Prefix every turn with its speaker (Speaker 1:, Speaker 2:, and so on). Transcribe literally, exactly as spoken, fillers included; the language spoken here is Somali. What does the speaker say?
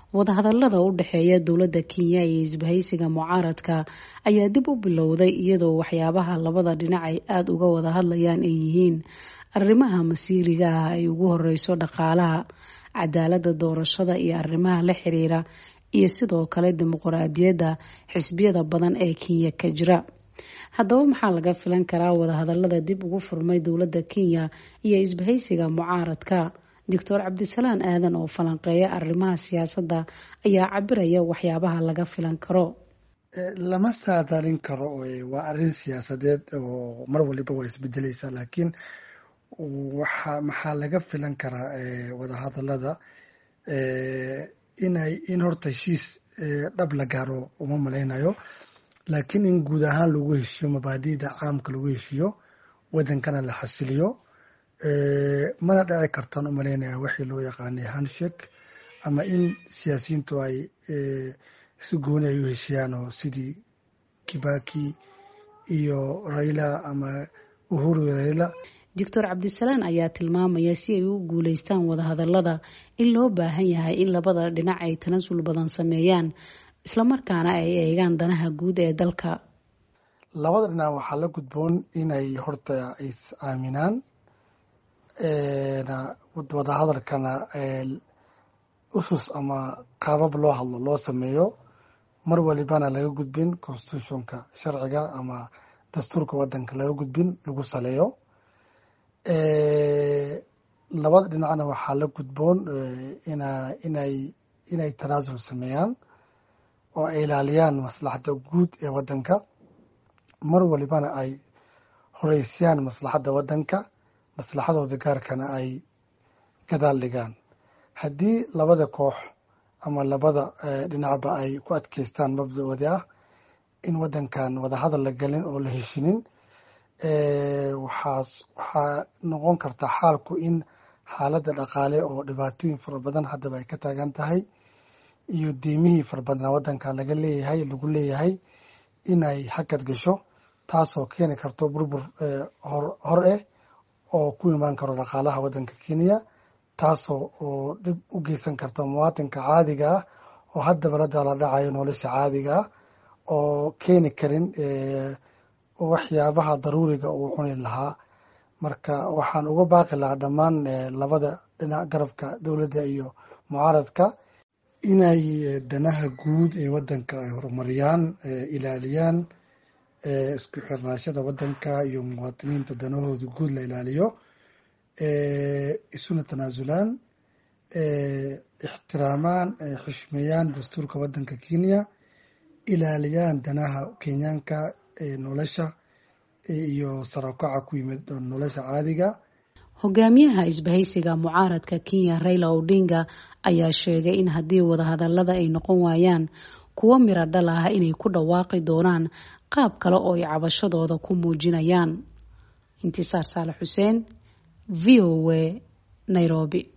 Speaker 1: wadahadalada u dhaxeeya dowladda Kenya iyo isbahaysiga mucaaradka ayaa dib u bilowday iyadoo waxyaabaha labada dhinac ay aad uga wada hadlayaan ay yihiin arrimaha masiiriga ah ay ugu horeyso dhaqaalaha, cadaaladda doorashada iyo arrimaha la xiriira iyo sidoo kale dimuqraadiyadda xisbiyada badan ee Kenya ka jira. Haddaba maxaa laga filan karaa wadahadalada dib ugu furmay dowladda Kenya iyo isbahaysiga mucaaradka? Doctor Cabdisalaan Aadan oo falanqeeya arrimaha siyaasadda ayaa cabiraya waxyaabaha laga filan karo.
Speaker 2: lama saadaalin karo waa arrin siyaasadeed oo mar waliba waa isbedelaysa, laakiin waxa maxaa laga filan karaa wadahadalada inay in horta heshiis dhab la gaaro uma malaynayo, laakiin in guud ahaan lagu heshiyo mabaadi'da caamka lagu heshiyo wadankana la xasiliyo. mana dhici kartaan u malaynaya wixii loo yaqaanay handshake ama in siyaasiyiintu ay si gooni ay u heshiyaan oo sidii Kibaki iyo Raila ama Uhuru Raila.
Speaker 1: Doctor Cabdisalaan ayaa tilmaamaya si ay u guuleystaan wadahadalada in loo baahan yahay in labada dhinac ay tanaasul badan sameeyaan isla markaana ay eegaan danaha guud ee dalka.
Speaker 2: labada dhinac waxaa la gudboon inay horta is aaminaan wadahadalkana usus ama qaabab loo hadlo loo sameeyo, mar walibana laga gudbin constitutionka sharciga ama dastuurka wadanka laga gudbin lagu saleeyo. labada dhinacna waxaa la gudboon inay inay tanaasul sameeyaan oo ay ilaaliyaan maslaxadda guud ee wadanka, mar walibana ay horeysiyaan maslaxadda wadanka, maslaxadooda gaarkana ay gadaal dhigaan. haddii labada koox ama labada dhinacba ay ku adkeystaan mabdaoodi ah in wadankan wadahadal la gelin oo la heshinin, waxaa waxaa noqon karta xaalku in xaaladda dhaqaale oo dhibaatooyin fara badan haddaba ay ka taagan tahay iyo deemihii fara badnaa wadankan laga leeyahay lagu leeyahay inay hakad gasho, taasoo keeni karto burbur hor eh oo ku imaan karo dhaqaalaha wadanka Kenya, taasoo oo dhib u geysan karta muwaadinka caadiga ah oo haddaba la daalaa dhacayo nolosha caadiga ah oo keeni karin waxyaabaha daruuriga uu cuni lahaa. marka waxaan uga baaqi lahaa dhammaan labada dhinac garabka dowladda iyo mucaaradka inay danaha guud ee wadanka ay horumariyaan, ilaaliyaan isku xirnaashada wadanka iyo muwaadiniinta danahooda guud la ilaaliyo, isuna tanaasulaan, ixtiraamaan, xushmeeyaan dastuurka wadanka Kenya, ilaaliyaan danaha Kenyaanka ee nolosha iyo sarakaca ku yimid nolosha caadiga.
Speaker 1: Hogaamiyaha isbahaysiga mucaaradka Kenya Raila Odinga ayaa sheegay in haddii wadahadalada ay noqon waayaan kuwo miro dhal ah inay ku dhawaaqi doonaan qaab kale oo ay cabashadooda ku muujinayaan. Intisaar Saalax Xuseen, V O A, Nairobi.